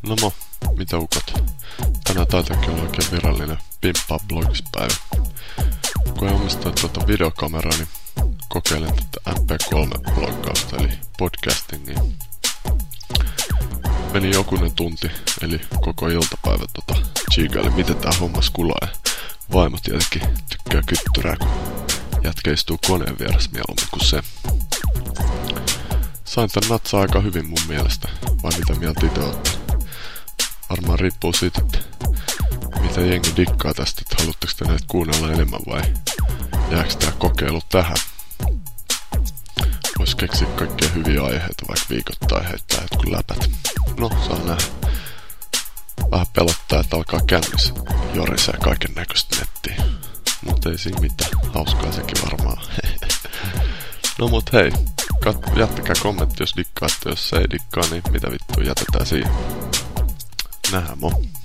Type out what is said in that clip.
Mitä ukot? Tänään taitakin olla oikein virallinen Pimppaa blogispäivä. Kun en omista videokameraa, niin kokeilen tätä MP3-bloggausta eli podcastingia. Meni jokunen tunti, eli koko iltapäivä chigaili, miten tää homma skulaa. Ja vaimo tietenkin tykkää kyttyrää, kun jätkä istuu koneen vieressä mieluummin kuin se. Sain tän natsaa aika hyvin mun mielestä, vai mitä mieltä itse ootte? Varmaan riippuu siitä, että mitä jengi dikkaa tästä, että haluatteko te näitä kuunnella enemmän vai jääkö tää kokeilu tähän? Vois keksiä kaikkia hyviä aiheita, vaikka viikoittain heittää jotkut läpät. No, saa nähdä. Vähän pelottaa, että alkaa kännissä jorisee kaiken näköistä nettiä. Mut ei siinä mitään, hauskaa sekin varmaan. No mut hei, jättäkää kommentti jos dikkaatte, jos ei dikkaa, niin mitä vittua jätetään siihen. Nähdään, moi.